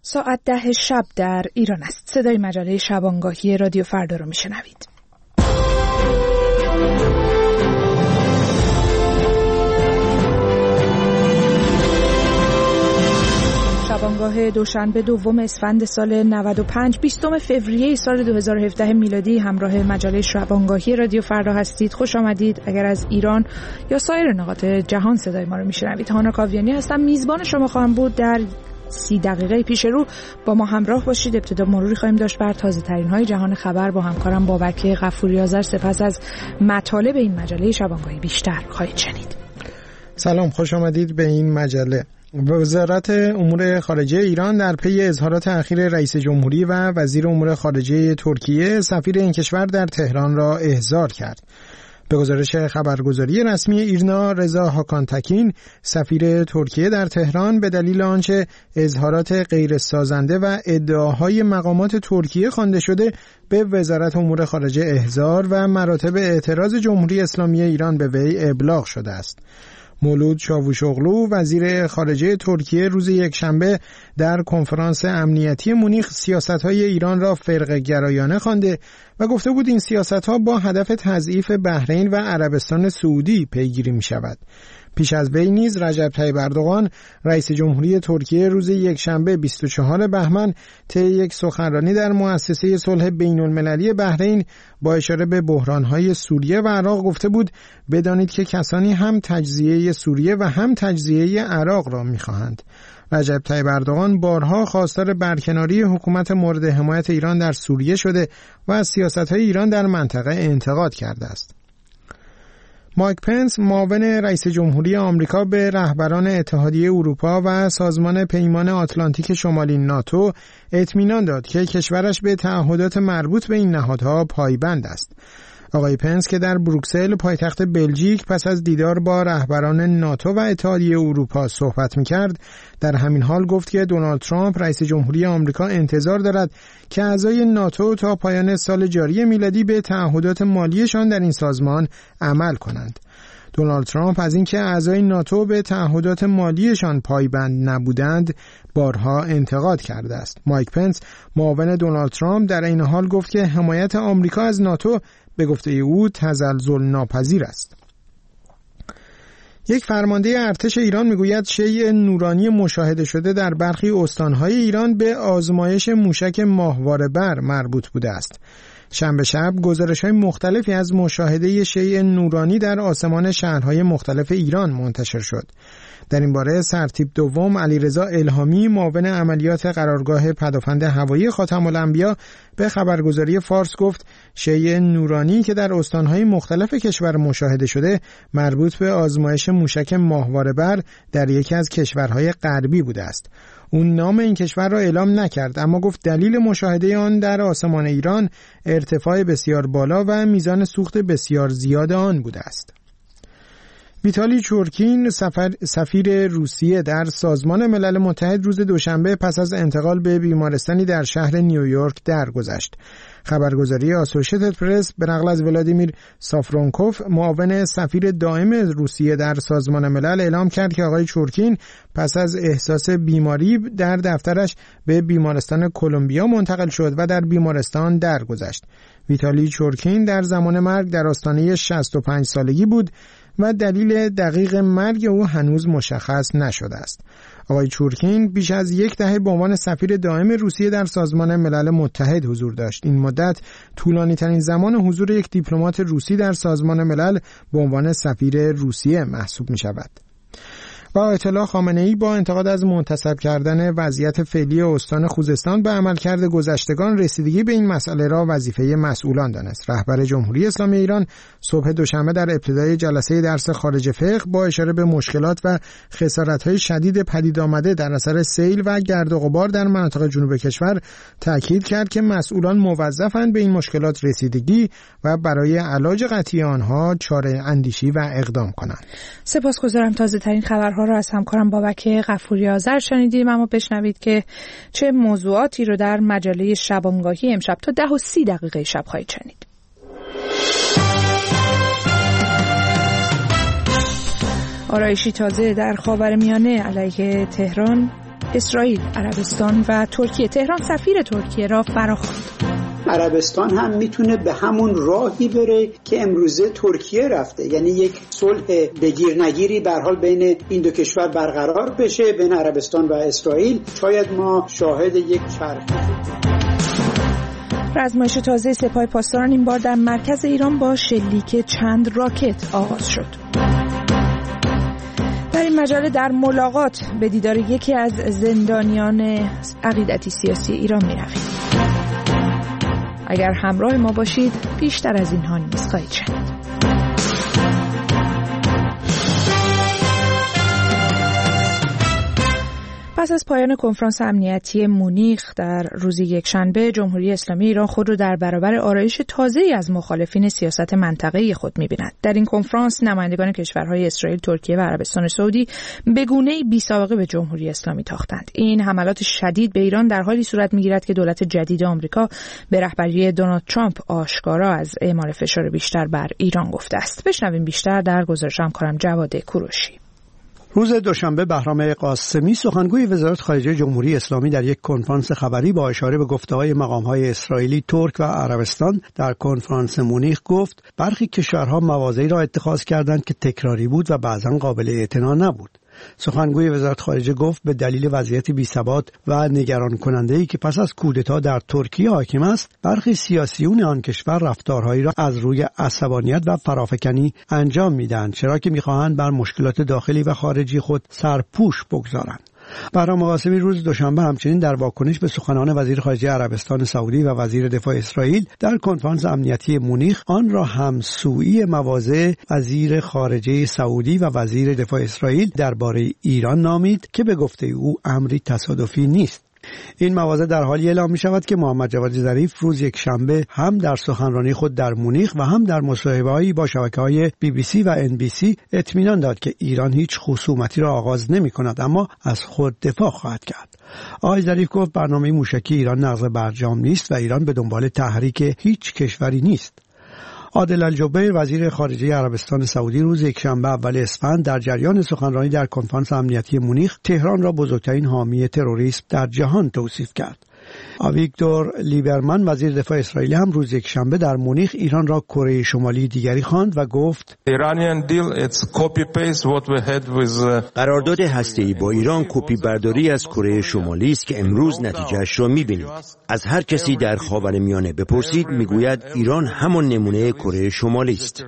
ساعت 10 شب در ایران است. صدای مجله شبانگاهی رادیو فردا رو میشنوید. شبانگاه دوشنبه دوم اسفند سال 95 20 فوریه سال 2017 میلادی همراه مجله شبانگاهی رادیو فردا هستید. خوش آمدید. اگر از ایران یا سایر نقاط جهان صدای ما رو میشنوید، هانا کاویانی هستم. میزبان شما خواهم بود. در 30 دقیقه پیش رو با ما همراه باشید. ابتدا مروری خواهیم داشت بر تازه ترین های جهان خبر با همکارم بابک غفوری آذر. سپس از مطالب این مجله شبانگاهی بیشتر خواهید شنید. سلام، خوش آمدید به این مجله. وزارت امور خارجه ایران در پی اظهارات اخیر رئیس جمهوری و وزیر امور خارجه ترکیه سفیر این کشور در تهران را احضار کرد. به گزارش خبرگزاری رسمی ایرنا، رضا هاکانتکین سفیر ترکیه در تهران به دلیل آنچه اظهارات غیر سازنده و ادعاهای مقامات ترکیه خوانده شده به وزارت امور خارجه احضار و مراتب اعتراض جمهوری اسلامی ایران به وی ابلاغ شده است. مولود چاوشوغلو وزیر خارجه ترکیه روز یکشنبه در کنفرانس امنیتی مونیخ سیاست‌های ایران را فرقه گرایانه خوانده و گفته بود این سیاست‌ها با هدف تضعیف بحرین و عربستان سعودی پیگیری می‌شود. پیش از وی نیز رجب طیب اردوغان رئیس جمهوری ترکیه روز یکشنبه 24 بهمن طی یک سخنرانی در مؤسسه صلح بین‌المللی بحرین با اشاره به بحران‌های سوریه و عراق گفته بود بدانید که کسانی هم تجزیه سوریه و هم تجزیه عراق را می‌خواهند. رجب طیب اردوغان بارها خواستار برکناری حکومت مورد حمایت ایران در سوریه شده و از سیاست‌های ایران در منطقه انتقاد کرده است. مایک پنس معاون رئیس جمهوری آمریکا به رهبران اتحادیه اروپا و سازمان پیمان آتلانتیک شمالی ناتو اطمینان داد که کشورش به تعهدات مربوط به این نهادها پایبند است. آقای پنس که در بروکسل پایتخت بلژیک پس از دیدار با رهبران ناتو و اتحادیه اروپا صحبت می‌کرد، در همین حال گفت که دونالد ترامپ رئیس جمهوری آمریکا انتظار دارد که اعضای ناتو تا پایان سال جاری میلادی به تعهدات مالیشان در این سازمان عمل کنند. دونالد ترامپ از اینکه اعضای ناتو به تعهدات مالیشان پایبند نبودند بارها انتقاد کرده است. مایک پنس معاون دونالد ترامپ در این حال گفت که حمایت آمریکا از ناتو به گفته او تزلزل ناپذیر است. یک فرمانده ارتش ایران میگوید شیء نورانی مشاهده شده در برخی استانهای ایران به آزمایش موشک ماهواره بر مربوط بوده است. شنبه شب گزارش‌های مختلفی از مشاهده شیء نورانی در آسمان شهرهای مختلف ایران منتشر شد. در این باره سرتیپ دوم علیرضا الهامی معاون عملیات قرارگاه پدافند هوایی خاتم الانبیا به خبرگزاری فارس گفت شیء نورانی که در استانهای مختلف کشور مشاهده شده مربوط به آزمایش موشک ماهواره بر در یکی از کشورهای غربی بوده است. اون نام این کشور را اعلام نکرد، اما گفت دلیل مشاهده آن در آسمان ایران ارتفاع بسیار بالا و میزان سوخت بسیار زیاد آن بوده است. ویتالی چورکین سفیر روسیه در سازمان ملل متحد روز دوشنبه پس از انتقال به بیمارستانی در شهر نیویورک درگذشت. خبرگزاری آسوشیتد پرس به نقل از ولادیمیر سافرونکوف معاون سفیر دائم روسیه در سازمان ملل اعلام کرد که آقای چورکین پس از احساس بیماری در دفترش به بیمارستان کلمبیا منتقل شد و در بیمارستان درگذشت. ویتالی چورکین در زمان مرگ در آستانه 65 سالگی بود و دلیل دقیق مرگ او هنوز مشخص نشده است. آقای چورکین بیش از یک دهه به عنوان سفیر دائم روسیه در سازمان ملل متحد حضور داشت. این مدت طولانی ترین زمان حضور یک دیپلمات روسی در سازمان ملل به عنوان سفیر روسیه محسوب می شود. و آیت الله خامنه‌ای با انتقاد از منتسب کردن وضعیت فعلی استان خوزستان به عملکرد گذشتگان رسیدگی به این مسئله را وظیفه مسئولان دانست. رهبر جمهوری اسلامی ایران صبح دوشنبه در ابتدای جلسه درس خارج فقه با اشاره به مشکلات و خسارت‌های شدید پدید آمده در اثر سیل و گرد و غبار در مناطق جنوب کشور تاکید کرد که مسئولان موظفند به این مشکلات رسیدگی و برای علاج قطعی آنها چاره اندیشی و اقدام کنند. سپاسگزارم. تازه‌ترین خبرها را از همکارم بابک غفوری آذر شنیدیم. اما بشنوید که چه موضوعاتی رو در مجله شبانگاهی امشب تا 10:30 شب خواهید شنید. آرایشی تازه در خاورمیانه علیه تهران، اسرائیل، عربستان و ترکیه. تهران سفیر ترکیه را فراخواند. عربستان هم میتونه به همون راهی بره که امروزه ترکیه رفته، یعنی یک صلح بگیر نگیری به هر حال بین این دو کشور برقرار بشه، بین عربستان و اسرائیل. شاید ما شاهد یک چرخه. رزمایش تازه سپاه پاسداران این بار در مرکز ایران با شلیک چند راکت آغاز شد. در این مجله در ملاقات به دیدار یکی از زندانیان عقیدتی سیاسی ایران می‌رویم. اگر همراه ما باشید بیشتر از اینها نیز خواهید شنید. پس از پایان کنفرانس امنیتی مونیخ در روز یکشنبه، جمهوری اسلامی ایران خود را در برابر آرایش تازه‌ای از مخالفین سیاست منطقه‌ای خود می‌بیند. در این کنفرانس نمایندگان کشورهای اسرائیل، ترکیه و عربستان سعودی به گونه‌ای بی‌سابقه به جمهوری اسلامی تاختند. این حملات شدید به ایران در حالی صورت می‌گیرد که دولت جدید آمریکا به رهبری دونالد ترامپ آشکارا از اعمال فشار بیشتر بر ایران گفته است. بشنویم بیشتر در گزارش همکارم جواد کوروشی. روز دوشنبه بهرام قاسمی سخنگوی وزارت خارجه جمهوری اسلامی در یک کنفرانس خبری با اشاره به گفته‌های مقام‌های اسرائیلی، ترک و عربستان در کنفرانس مونیخ گفت برخی کشورها مواضعی را اتخاذ کردند که تکراری بود و بعضاً قابل اعتنا نبود. سخنگوی وزارت خارجه گفت به دلیل وضعیت بی‌ثبات و نگران کننده‌ای که پس از کودتا در ترکیه حاکم است، برخی سیاسیون آن کشور رفتارهایی را از روی عصبانیت و فرافکنی انجام میدهند، چرا که می‌خواهند بر مشکلات داخلی و خارجی خود سرپوش بگذارند. بهرام قاسمی روز دوشنبه همچنین در واکنش به سخنان وزیر خارجه عربستان سعودی و وزیر دفاع اسرائیل در کنفرانس امنیتی مونیخ آن را همسویی مواضع وزیر خارجه سعودی و وزیر دفاع اسرائیل درباره ایران نامید که به گفته او امری تصادفی نیست. این مواضع در حالی اعلام می شود که محمد جواد ظریف روز یکشنبه هم در سخنرانی خود در مونیخ و هم در مصاحبه‌ای با شبکه‌های BBC و NBC اطمینان داد که ایران هیچ خصومتی را آغاز نمی کند، اما از خود دفاع خواهد کرد. آقای ظریف گفت برنامه موشکی ایران نقض برجام نیست و ایران به دنبال تحریک هیچ کشوری نیست. عادل الجبیر وزیر خارجه عربستان سعودی روز یکشنبه اول اسفند در جریان سخنرانی در کنفرانس امنیتی مونیخ تهران را بزرگترین حامی تروریسم در جهان توصیف کرد. آویگدور لیبرمن وزیر دفاع اسرائیل هم روز یکشنبه در مونیخ ایران را کره شمالی دیگری خواند و گفت قرارداد هسته‌ای با ایران کپی برداری از کره شمالی است که امروز نتیجهش را می‌بینید. از هر کسی در خاورمیانه بپرسید میگوید ایران همان نمونه کره شمالی است.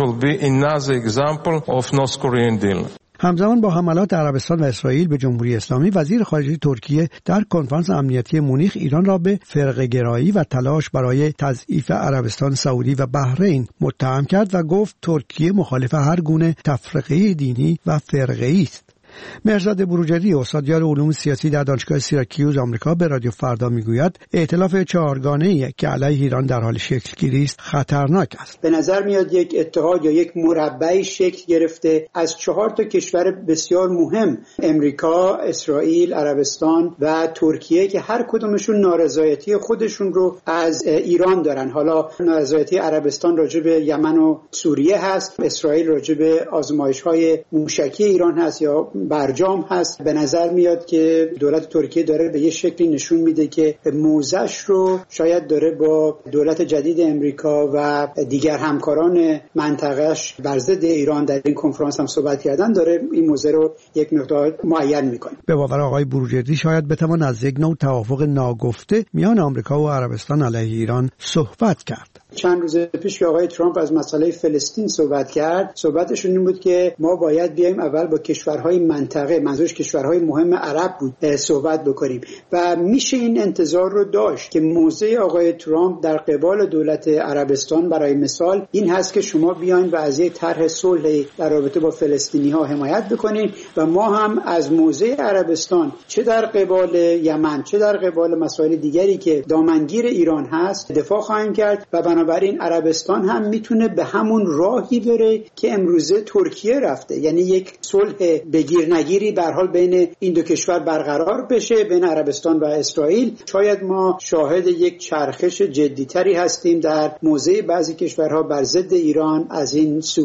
همزمان با حملات عربستان و اسرائیل به جمهوری اسلامی، وزیر خارجه ترکیه در کنفرانس امنیتی مونیخ ایران را به فرقه‌گرایی و تلاش برای تضعیف عربستان سعودی و بحرین متهم کرد و گفت ترکیه مخالف هر گونه تفرقه دینی و فرقه‌ای است. مهرزاد بروجردی استادیار علوم سیاسی در دانشگاه سیراکیوز آمریکا به رادیو فردا میگوید ائتلاف چهارگانه‌ای که علیه ایران در حال شکل‌گیری است خطرناک است. به نظر میاد یک اتحاد یا یک مربعی شکل گرفته از 4 کشور بسیار مهم، امریکا، اسرائیل، عربستان و ترکیه، که هر کدومشون نارضایتی خودشون رو از ایران دارن. حالا نارضایتی عربستان راجع به یمن و سوریه هست، اسرائیل راجع به آزمایش‌های موشکی ایران هست یا برجام هست. به نظر میاد که دولت ترکیه داره به یه شکلی نشون میده که موضعش رو شاید داره با دولت جدید امریکا و دیگر همکاران منطقه‌اش بر ضد ایران در این کنفرانس هم صحبت کردن، داره این موضوع رو یک مقدار معین میکنه. به باور آقای بروجردی شاید بتوان از یک نوع توافق ناگفته میان آمریکا و عربستان علیه ایران صحبت کرد. چند روز پیش که آقای ترامپ از مسئله فلسطین صحبت کرد، صحبتشون این بود که ما باید بیایم اول با کشورهای منطقه، منظورش کشورهای مهم عرب بود، صحبت بکنیم و میشه این انتظار رو داشت که موضع آقای ترامپ در قبال دولت عربستان برای مثال این هست که شما بیاین و از یک طرح صلح در رابطه با فلسطینی‌ها حمایت بکنین و ما هم از موضع عربستان چه در قبال یمن چه در قبال مسائل دیگری که دامنگیر ایران هست دفاع خواهیم کرد و بنابراین عربستان هم میتونه به همون راهی بره که امروزه ترکیه رفته، یعنی یک صلح بگیر نگیری به هر حال بین این دو کشور برقرار بشه، بین عربستان و اسرائیل. شاید ما شاهد یک چرخش جدیتری هستیم در موضع بعضی کشورها بر ضد ایران از این سو به بعد.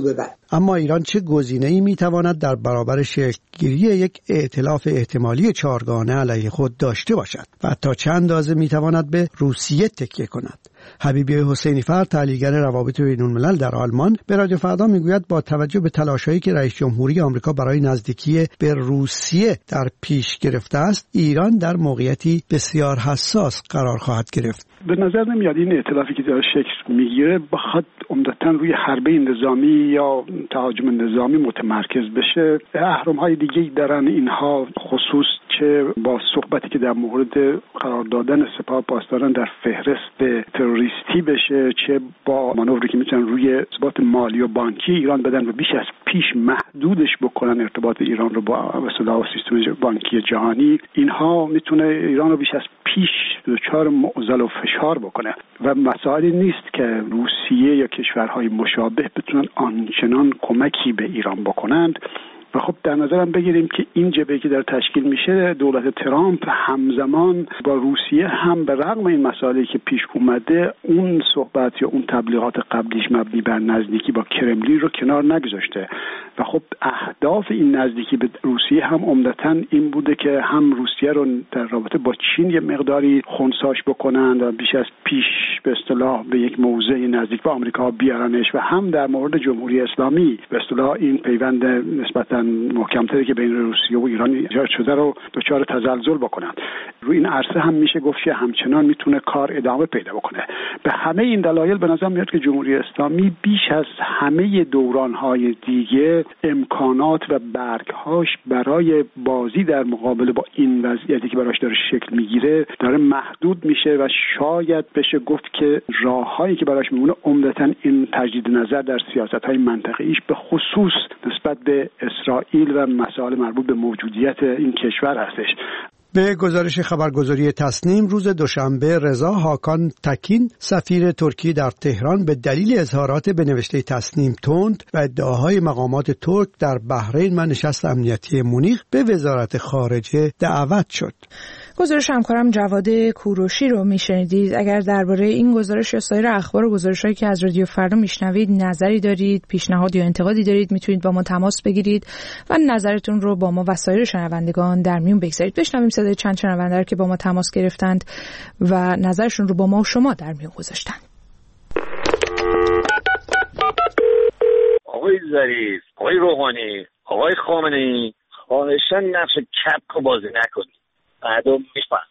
اما ایران چه گزینه‌ای می‌تواند در برابر شکل‌گیری یک ائتلاف احتمالی چهارگانه علیه خود داشته باشد و تا چند اندازه می‌تواند به روسیه تکیه کند؟ حبیبی حسینی فر، تحلیلگر روابط بین‌الملل در آلمان، به رادیو فردا میگوید با توجه به تلاش‌هایی که رئیس جمهوری آمریکا برای نزدیکی به روسیه در پیش گرفته است، ایران در موقعیتی بسیار حساس قرار خواهد گرفت. به نظر نمیاد این ائتلافی که داره شکل میگیره بخواد عمدتاً روی حربه نظامی یا تهاجم نظامی متمرکز بشه. اهرم‌های دیگه‌ای دارن اینها، خصوص چه با صحبتی که در مورد قرار دادن سپاه پاسداران در فهرست تروریستی بشه، چه با مانوری که میتونن روی ثبات مالی و بانکی ایران بدن و بیش از پیش محدودش بکنن ارتباط ایران رو با مثلا سیستم بانکی جهانی. اینها میتونه ایران رو بیش از پیش دچار معضل و فشار بکنه و مسائلی نیست که روسیه یا کشورهای مشابه بتونن آنچنان کمکی به ایران بکنند. و خب در نظرم بگیریم که این جبهه‌ای که در تشکیل میشه، دولت ترامپ همزمان با روسیه هم به رغم این مسائلی که پیش اومده اون صحبت یا اون تبلیغات قبلیش مبنی بر نزدیکی با کرملین رو کنار نگذاشته و خب اهداف این نزدیکی به روسیه هم عمدتاً این بوده که هم روسیه رو در رابطه با چین یه مقداری خنثیش بکنند و بیش از پیش به اصطلاح به یک موضع نزدیک به آمریکا بیارنش و هم در مورد جمهوری اسلامی به اصطلاح این پیوند نسبتاً محکم‌تری که بین روسیه و ایران ایجاد شده رو دچار تزلزل بکنند. روی این عرصه هم میشه گفت که همچنان میتونه کار ادامه پیدا بکنه. به همه این دلایل به نظر میاد که جمهوری اسلامی بیش از همه دوران‌های دیگه امکانات و برگ‌هاش برای بازی در مقابل با این وضعیتی که براش داره شکل میگیره داره محدود میشه و شاید بشه گفت که راه‌هایی که براش میمونه عمدتاً این تجدید نظر در سیاست‌های منطقه‌ایش به خصوص نسبت به اسرائیل و مسائل مربوط به موجودیت این کشور هستش. به گزارش خبرگزاری تصنیم، روز دوشنبه رضا حاکان تکین، سفیر ترکیه در تهران، به دلیل اظهارات به نوشته تصنیم تند و ادعاهای مقامات ترک در بحرین و نشست امنیتی مونیخ به وزارت خارجه دعوت شد. گزارش همکارم جواد کوروشی رو میشنیدید. اگر درباره این گزارش یا سایر اخبار و گزارش‌هایی که از رادیو فردا میشنوید نظری دارید، پیشنهاد یا انتقادی دارید، میتونید با ما تماس بگیرید و نظرتون رو با ما و سایر شنوندگان در میون بگذارید. بشنویم صدای چند شنونده که با ما تماس گرفتند و نظرشون رو با ما و شما در میون گذاشتن. آقای ظریف، آقای روحانی، آقای خامنه‌ای، خواهشاً نقش کپ رو بازی نکنید. بعدو میفهم.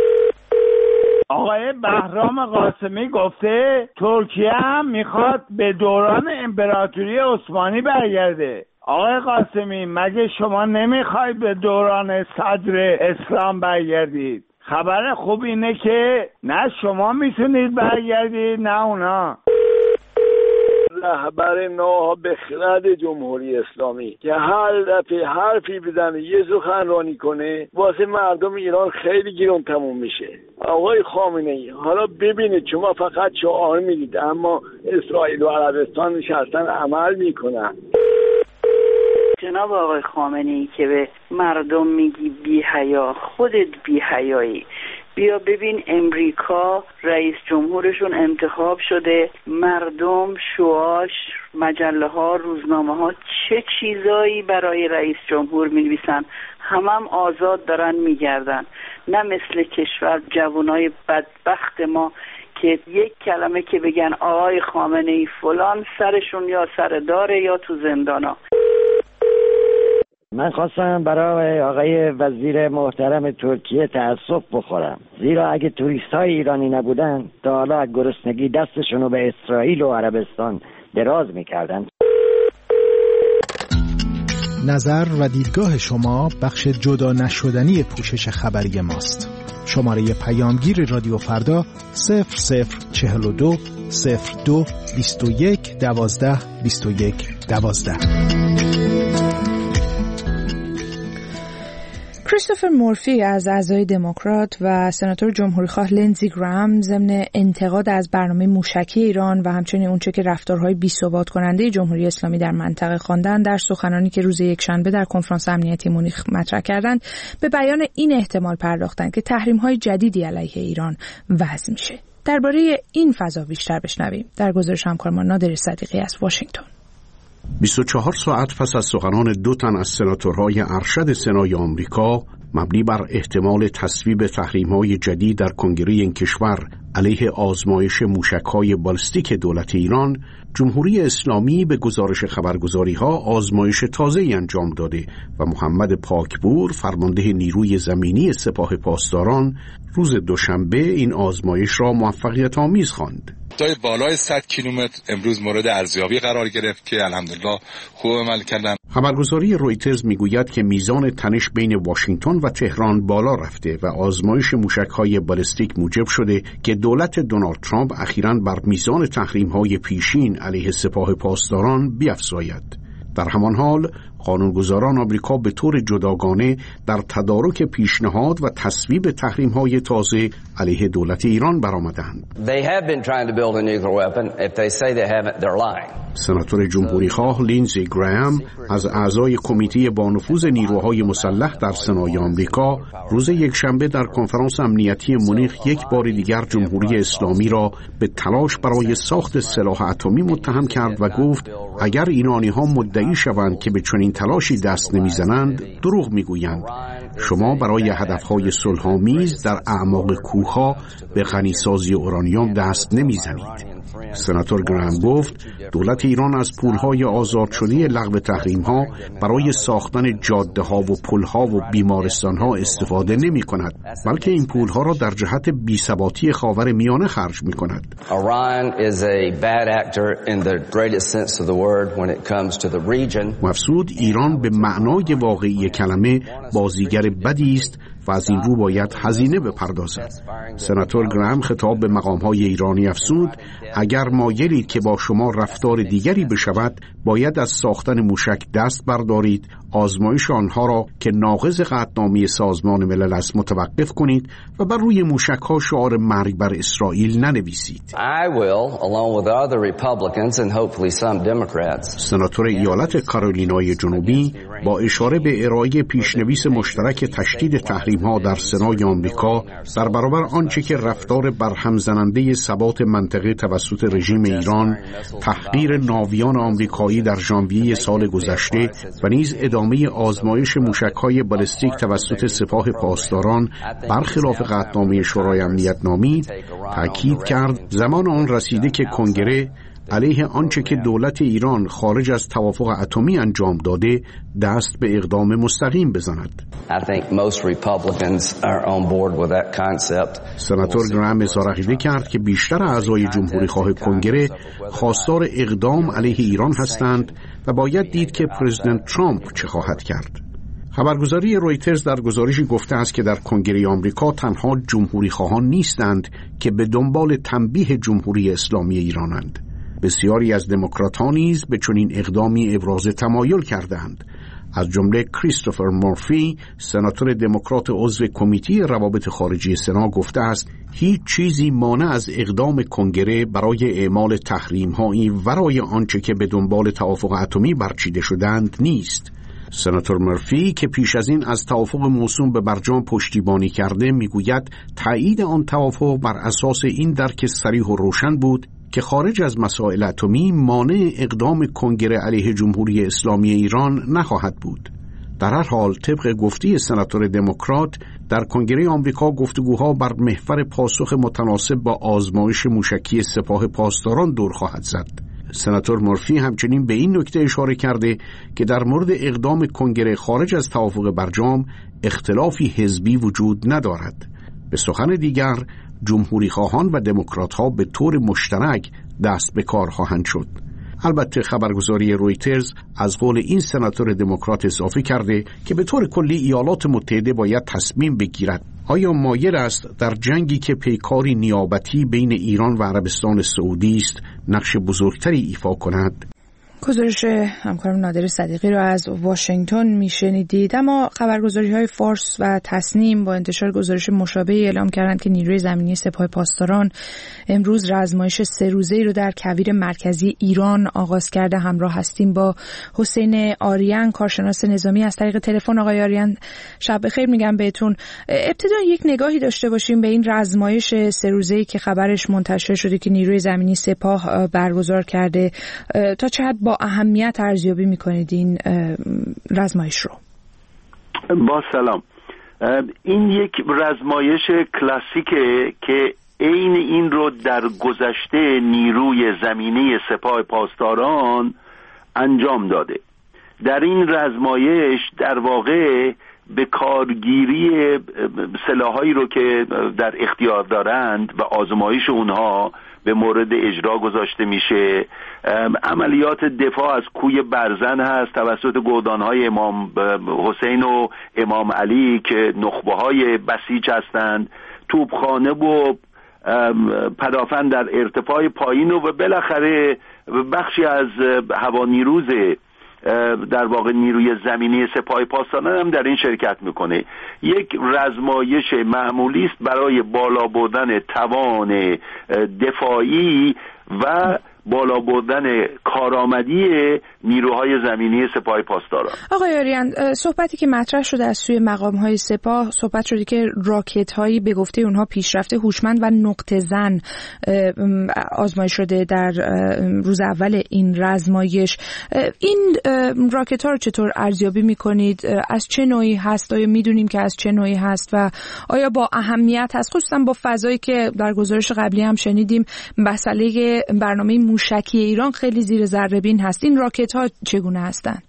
آقای بهرام قاسمی گفته ترکیه هم میخواد به دوران امپراتوری عثمانی برگرده. آقای قاسمی، مگه شما نمیخواید به دوران صدر اسلام برگردید؟ خبر خوب اینه که نه شما میتونید برگردید نه اونا. رهبر نو به خرد جمهوری اسلامی که هر دفعه حرفی بزنه یه سخنرانی کنه واسه مردم ایران خیلی گیرون تموم میشه. آقای خامنه‌ای، حالا ببینید شما فقط شعار میدید اما اسرائیل و عربستان نشستن عمل میکنن. جناب آقای خامنه‌ای که به مردم میگی بی حیا، خودت بی حیایی. بیا ببین امریکا رئیس جمهورشون انتخاب شده، مردم شواش، مجله ها، روزنامه ها چه چیزایی برای رئیس جمهور می‌نویسن، هم آزاد دارن میگردن. نه مثل کشور جوانای بدبخت ما که یک کلمه که بگن آقای خامنه‌ای فلان سرشون یا سر داره یا تو زندانا. من خواستم برای آقای وزیر محترم ترکیه تأسف بخورم، زیرا اگه توریست های ایرانی نبودن تا حالا از گرسنگی دستشونو به اسرائیل و عربستان دراز میکردن. نظر و دیدگاه شما بخش جدا نشدنی پوشش خبری ماست. شماره پیامگیر رادیو فردا 0042 02 21 12 21 12. کریستوفر مورفی از اعضای دموکرات و سناتور جمهوریخواه لندزی گرام ضمن انتقاد از برنامه موشکی ایران و همچنین اونچه که رفتارهای بی‌ثبات کننده جمهوری اسلامی در منطقه خواندن در سخنرانی که روز یکشنبه در کنفرانس امنیتی مونیخ مطرح کردند، به بیان این احتمال پرداختند که تحریم‌های جدیدی علیه ایران وضع میشه. درباره این فضا بیشتر بشنویم در گزارش همکار ما نادر صدیقی از واشنگتن. 24 ساعت پس از سخنان 2 تن از سناتورهای ارشد سنای آمریکا مبنی بر احتمال تصویب تحریم‌های جدید در کنگره این کشور علیه آزمایش موشک‌های بالستیک دولت ایران، جمهوری اسلامی به گزارش خبرگزاری‌ها آزمایش تازه‌ای انجام داده و محمد پاکپور، فرمانده نیروی زمینی سپاه پاسداران، روز دوشنبه این آزمایش را موفقیت‌آمیز خواند. تای بالای 100 کیلومتر امروز مورد ارزیابی قرار گرفت که الحمدلله خوب عمل کردن. خبرگزاری رویترز میگوید که میزان تنش بین واشنگتن و تهران بالا رفته و آزمایش موشک‌های بالستیک موجب شده که دولت دونالد ترامپ اخیراً بر میزان تحریم‌های پیشین علیه سپاه پاسداران بیفزاید. در همان حال قانونگذاران آمریکا به طور جداگانه در تدارک پیشنهاد و تصویب تحریم‌های تازه علیه دولت ایران برآمدند. سناتور جمهوری خواه لینزی گرام از اعضای کمیته با نفوذ نیروهای مسلح در سنای آمریکا روز یکشنبه در کنفرانس امنیتی مونیخ یک بار دیگر جمهوری اسلامی را به تلاش برای ساخت سلاح اتمی متهم کرد و گفت اگر ایرانی‌ها مدعی شوند که به چنین تلاشی دست نمیزنند دروغ میگویند. شما برای هدفهای صلح‌آمیز در اعماق کوه‌ها به غنیسازی اورانیوم دست نمیزنید. سناتور گرام گفت دولت ایران از پولهای آزاد شده لغو تحریم‌ها برای ساختن جاده‌ها و پل‌ها و بیمارستان‌ها استفاده نمی‌کند، بلکه این پول‌ها را در جهت بی‌ثباتی خاورمیانه خرج می‌کند. مفسود ایران به معنای واقعی کلمه بازیگر بدی است و از این رو باید هزینه بپردازد. سناتور گرام خطاب به مقام‌های ایرانی افزود اگر مایلید که با شما رفتار دیگری بشود باید از ساختن موشک دست بردارید، آزمایش آنها را که ناقض قطعنامه سازمان ملل است متوقف کنید و بر روی موشک‌ها شعار مرگ بر اسرائیل ننویسید. سناتور ایالت کارولینای جنوبی با اشاره به ارائه پیشنویس مشترک تشدید تحریم‌ها در سنای آمریکا در برابر آنچه که رفتار برهم زننده ثبات منطقه توسط رژیم ایران، تحقیر ناویان آمریکایی در ژانویه سال گذشته و نیز ادامه آزمایش موشک‌های بالستیک توسط سپاه پاسداران برخلاف قطعنامه شورای امنیت نامید، تاکید کرد زمان آن رسیده که کنگره علیه آنچه که دولت ایران خارج از توافق اتمی انجام داده دست به اقدام مستقیم بزند. سناتور گرام اظهار عقیده کرد که بیشتر اعضای جمهوری خواه کنگره خواستار اقدام علیه ایران هستند و باید دید که پرزیدنت ترامپ چه خواهد کرد. خبرگزاری رویترز در گزارشی گفته است که در کنگره آمریکا تنها جمهوری خواهان نیستند که به دنبال تنبیه جمهوری اسلامی ایرانند. بسیاری از دموکرات‌ها نیز به چنین اقدامی ابراز تمایل کردند. از جمله کریستوفر مورفی، سناتور دموکرات عضو کمیته روابط خارجی سنا گفته است هیچ چیزی مانع از اقدام کنگره برای اعمال تحریم‌هایی ورای آنچه که به دنبال توافق اتمی برچیده شدند نیست. سناتور مورفی که پیش از این از توافق موسوم به برجام پشتیبانی کرده میگوید تایید آن توافق بر اساس این درک صریح و روشن بود که خارج از مسائل اتمی مانع اقدام کنگره علیه جمهوری اسلامی ایران نخواهد بود. در هر حال طبق گفته سناتور دموکرات در کنگره آمریکا گفتگوها بر محور پاسخ متناسب با آزمایش موشکی سپاه پاسداران دور خواهد زد. سناتور مورفی همچنین به این نکته اشاره کرده که در مورد اقدام کنگره خارج از توافق برجام اختلافی حزبی وجود ندارد. به سخن دیگر جمهوری خواهان و دموکرات ها به طور مشترک دست به کار خواهند شد. البته خبرگزاری رویترز از قول این سناتور دموکرات اضافه کرده که به طور کلی ایالات متحده باید تصمیم بگیرد آیا مایل است در جنگی که پیکاری نیابتی بین ایران و عربستان سعودی است نقش بزرگتری ایفا کند. گزارش همکارم نادر صدیقی را از واشنگتن میشنیدید. اما خبرگزاری‌های فارس و تسنیم با انتشار گزارش مشابهی اعلام کردند که نیروی زمینی سپاه پاسداران امروز رزمایش 3 روزه‌ای رو در کویر مرکزی ایران آغاز کرده. همراه هستیم با حسین آریان، کارشناس نظامی از طریق تلفن. آقای آریان شب بخیر میگم بهتون. ابتدا یک نگاهی داشته باشیم به این رزمایش 3 روزه‌ای که خبرش منتشر شده که نیروی زمینی سپاه برگزار کرده. تا چه حد با اهمیت ارزیابی میکنید این رزمایش رو؟ با سلام، این یک رزمایش کلاسیکه که عین این رو در گذشته نیروی زمینی سپاه پاسداران انجام داده. در این رزمایش در واقع به کارگیری سلاحایی رو که در اختیار دارند و آزمایش اونها به مورد اجرا گذاشته میشه. عملیات دفاع از کوی برزن هست توسط گودانهای امام حسین و امام علی که نخبه‌های بسیج هستند، توپخانه و پدافند در ارتفاع پایین و بالاخره بخشی از هوانیروز در واقع نیروی زمینی سپاه پاسداران هم در این شرکت میکنه. یک رزمایش معمولی است برای بالا بردن توان دفاعی و بالا بردن کارآمدی نیروهای زمینی سپاه پاسداران. آقای آریان، صحبتی که مطرح شده از سوی مقام‌های سپاه، صحبت شده که راکت‌هایی به گفته اونها پیشرفته هوشمند و نقطه زن آزمایش شده در روز اول این رزمایش. این راکت‌ها رو چطور ارزیابی می‌کنید؟ از چه نوعی هست؟ آیا می‌دونیم که از چه نوعی هست و آیا با اهمیت هست، خصوصا با فضایی که در گزارش قبلی هم شنیدیم مسئله برنامه موشکی ایران خیلی زیر ذره‌بین هست؟ این راکت ها چگونه هستند؟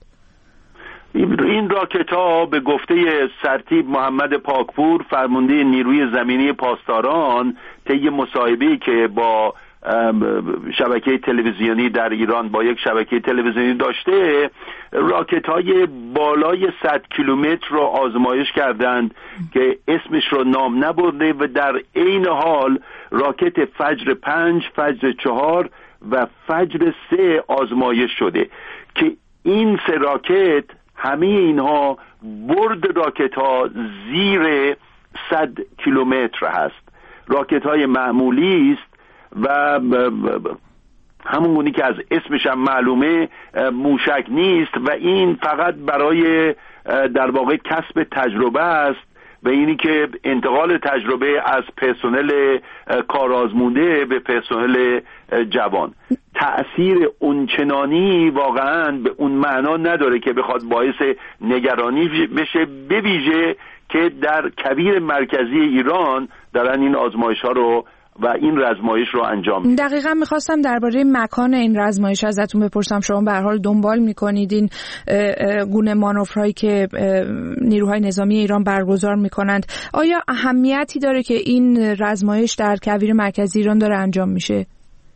این راکت ها به گفته سرتیپ محمد پاکپور فرمانده نیروی زمینی پاسداران طی مصاحبه‌ای که با شبکه تلویزیونی در ایران با یک شبکه تلویزیونی داشته، راکت های بالای 100 کیلومتر رو آزمایش کردند که اسمش رو نام نبرده و در عین حال راکت فجر 5، فجر 4 و فجر 3 آزمایش شده که این 3 راکت همه اینها برد راکت ها زیر 100 کیلومتر هست. راکت های معمولی است و همونگونی که از اسمش هم معلومه موشک نیست و این فقط برای در واقع کسب تجربه است و اینی که انتقال تجربه از پرسنل کارآزموده به پرسنل جوان. تأثیر اونچنانی واقعا به اون معنا نداره که بخواد باعث نگرانی بشه، به ویژه که در کویر مرکزی ایران دارن این آزمایش ها رو و این رزمایش رو انجام میدن. دقیقاً میخواستم درباره مکان این رزمایش ازتون بپرسم. شما به هر حال دنبال میکنید این گونه مانورهایی که نیروهای نظامی ایران برگزار میکنند. آیا اهمیتی داره که این رزمایش در کویر مرکزی ایران داره انجام میشه؟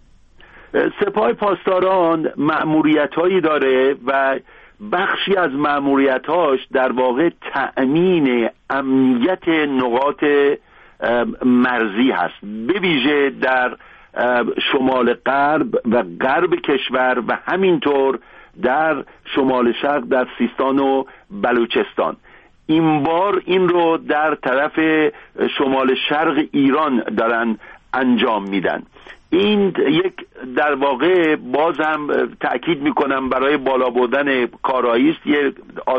سپاه پاسداران مأموریت‌هایی داره و بخشی از مأموریت‌هاش در واقع تأمین امنیت نقاط مرزی هست، به ویژه در شمال غرب و غرب کشور و همینطور در شمال شرق در سیستان و بلوچستان. این بار این رو در طرف شمال شرق ایران دارن انجام میدن. این یک در واقع بازم تأکید میکنم برای بالا بردن کارایی است، یک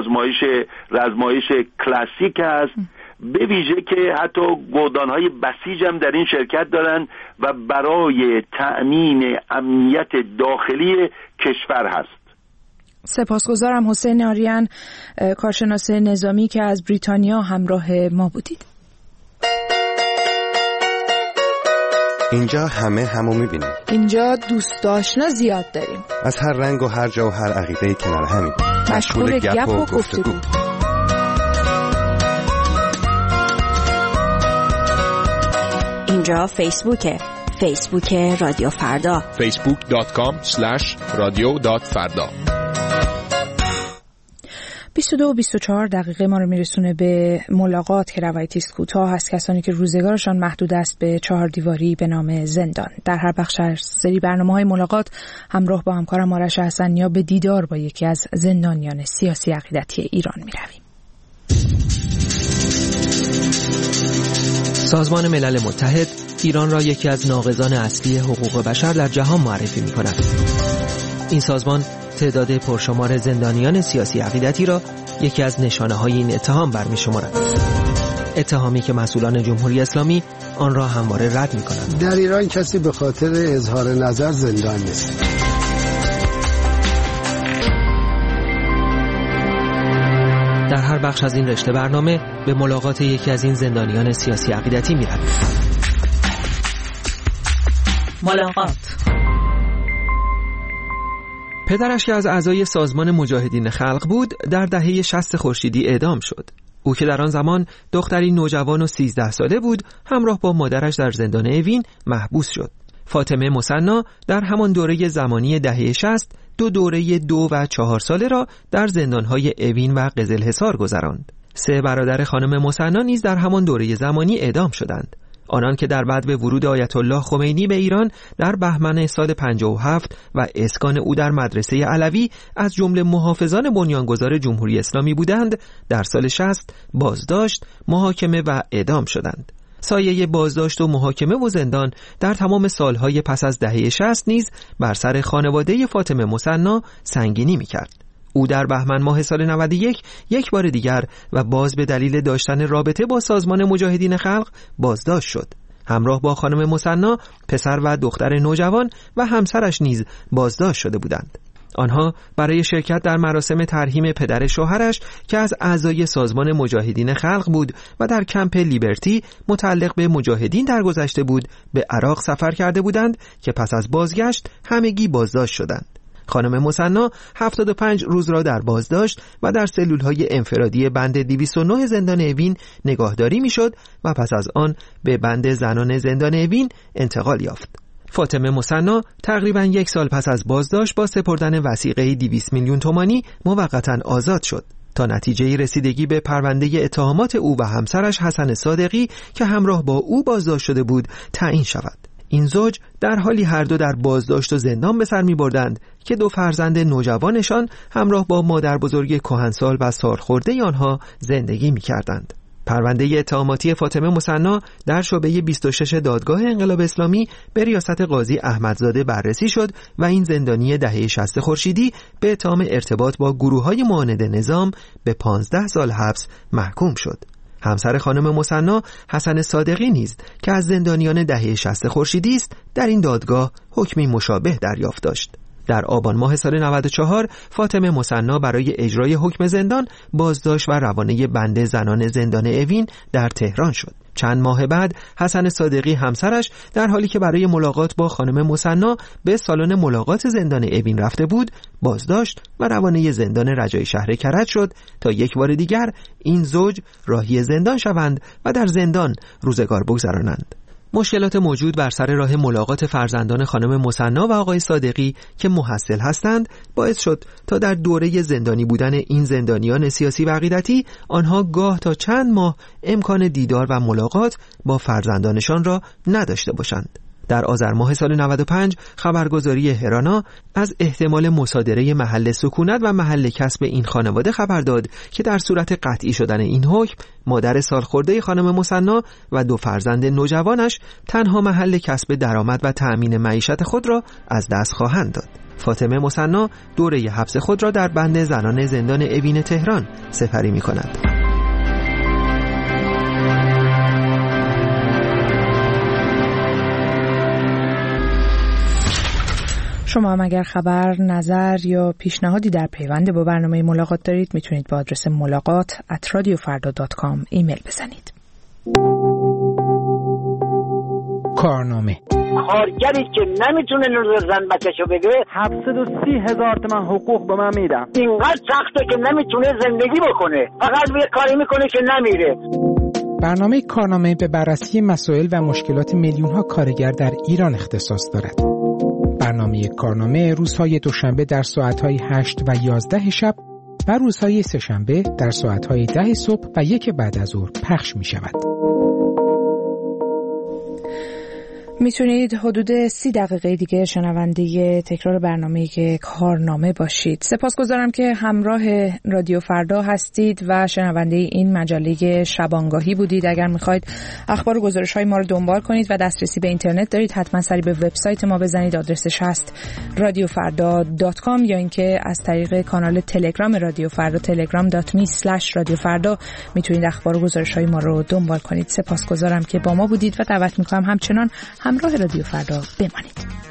رزمایش کلاسیک است، به ویژه که حتی گودانهای بسیج هم در این شرکت دارن و برای تأمین امنیت داخلی کشور هست. سپاسگزارم حسین آریان، کارشناس نظامی که از بریتانیا همراه ما بودید. اینجا همه همو میبینیم. اینجا دوست آشنا زیاد داریم. از هر رنگ و هر جا و هر عقیده کنار همیم. مشغول گپ و گفتگو. اینجا فیسبوک رادیو فردا. facebook.com/radio.farda. 22 و 24 دقیقه ما رو میرسونه به ملاقات که روایتی است کوتاه از کسانی که روزگارشان محدود است به 4 دیواری به نام زندان. در هر بخش از سری برنامه‌های ملاقات همراه با همکارم آرش حسنیا به دیدار با یکی از زندانیان سیاسی عقیدتی ایران میرویم. سازمان ملل متحد ایران را یکی از ناقضان اصلی حقوق بشر در جهان معرفی می‌کند. این سازمان تعداد پرشمار زندانیان سیاسی عقیدتی را یکی از نشانه‌های این اتهام برمی‌شمارد. اتهامی که مسئولان جمهوری اسلامی آن را همواره رد می‌کنند. در ایران کسی به خاطر اظهار نظر زندان نیست. در بخش از این رشته برنامه به ملاقات یکی از این زندانیان سیاسی عقیدتی می‌رویم. ملاقات. پدرش که از اعضای سازمان مجاهدین خلق بود در دهه 60 خورشیدی اعدام شد. او که در آن زمان دختری نوجوان و 13 ساله بود همراه با مادرش در زندان اوین محبوس شد. فاطمه مثنی در همان دوره زمانی دهه 60 دوره 2 و 4 ساله را در زندانهای اوین و قزلحصار گذراند. 3 برادر خانم مثنی نیز در همان دوره زمانی اعدام شدند. آنان که در بعد ورود آیت الله خمینی به ایران در بهمن سال 57 و اسکان او در مدرسه علوی از جمله محافظان بنیانگذار جمهوری اسلامی بودند، در سال 60 بازداشت، محاکمه و اعدام شدند. سایه بازداشت و محاکمه و زندان در تمام سالهای پس از دهه 60 نیز بر سر خانواده فاطمه مثنی سنگینی می‌کرد. او در بهمن ماه سال 91 یک بار دیگر و باز به دلیل داشتن رابطه با سازمان مجاهدین خلق بازداشت شد. همراه با خانم مثنی پسر و دختر نوجوان و همسرش نیز بازداشت شده بودند. آنها برای شرکت در مراسم ترحیم پدر شوهرش که از اعضای سازمان مجاهدین خلق بود و در کمپ لیبرتی متعلق به مجاهدین درگذشته بود به عراق سفر کرده بودند که پس از بازگشت همگی بازداشت شدند. خانم مثنی 75 روز را در بازداشت و در سلولهای انفرادی بند 209 زندان اوین نگاهداری میشد و پس از آن به بند زنان زندان اوین انتقال یافت. فاطمه مثنی تقریباً 1 سال پس از بازداشت با سپردن وثیقه 200 میلیون تومانی موقتاً آزاد شد تا نتیجه رسیدگی به پرونده اتهامات او و همسرش حسن صادقی که همراه با او بازداشت شده بود تعیین شود. این زوج در حالی هر دو در بازداشت و زندان به سر می بردند که 2 فرزند نوجوانشان همراه با مادر بزرگ کهنسال و سالخورده آنها زندگی می کردند. پرونده اتهاماتی فاطمه مثنی در شعبه 26 دادگاه انقلاب اسلامی به ریاست قاضی احمدزاده بررسی شد و این زندانی دهه 60 خورشیدی به اتهام ارتباط با گروه‌های معاند نظام به 15 سال حبس محکوم شد. همسر خانم مثنی حسن صادقی نیز که از زندانیان دهه 60 خورشیدی است در این دادگاه حکمی مشابه دریافت داشت. در آبان ماه سال 94 فاطمه مثنی برای اجرای حکم زندان بازداشت و روانه بند زنان زندان اوین در تهران شد. چند ماه بعد حسن صادقی همسرش در حالی که برای ملاقات با خانم مثنی به سالن ملاقات زندان اوین رفته بود بازداشت و روانه زندان رجای شهر کرج شد تا یک بار دیگر این زوج راهی زندان شوند و در زندان روزگار بگذرانند. مشکلات موجود بر سر راه ملاقات فرزندان خانم مثنی و آقای صادقی که محصل هستند باعث شد تا در دوره زندانی بودن این زندانیان سیاسی و عقیدتی آنها گاه تا چند ماه امکان دیدار و ملاقات با فرزندانشان را نداشته باشند. در آذر ماه سال 95 خبرگزاری هرانا از احتمال مصادره محل سکونت و محل کسب این خانواده خبر داد که در صورت قطعی شدن این حکم مادر سالخورده خانم مثنی و 2 فرزند نوجوانش تنها محل کسب درآمد و تأمین معیشت خود را از دست خواهند داد. فاطمه مثنی دوره حبس خود را در بند زنان زندان اوین تهران سپری می‌کند. شما هم اگر خبر، نظر یا پیشنهادی در پیوند با برنامه ملاقات دارید میتونید با آدرس ملاقات@radiofarda.com ایمیل بزنید. کارنامه کارگری که نمیتونه زن بچه‌شو بگه 730,000 تومان حقوق به من میدم. اینقدر سخته که نمیتونه زندگی بکنه، فقط یه کاری میکنه که نمیره. برنامه کارنامه به بررسی مسائل و مشکلات میلیون‌ها کارگر در ایران اختصاص دارد. برنامه کارنامه روزهای دوشنبه در ساعتهای 8 و 11 شب و روزهای سه‌شنبه در ساعتهای 10 صبح و 1 بعد از ظهر پخش می شود. میتونید حدود 30 دقیقه دیگه شنونده تکرار برنامه که کارنامه باشید. سپاسگزارم که همراه رادیو فردا هستید و شنونده این مجله شبانگاهی بودید. اگر میخواید اخبار و گزارش‌های ما رو دنبال کنید و دسترسی به اینترنت دارید حتما سری به وبسایت ما بزنید. آدرسش هست radiofarda.com یا اینکه از طریق کانال تلگرام رادیو فردا telegram.me/radiofarda میتونید اخبار و گزارش‌های ما رو دنبال کنید. سپاسگزارم که با ما بودید و دعوت میکنم همچنان همراه رادیو فردا بمانید.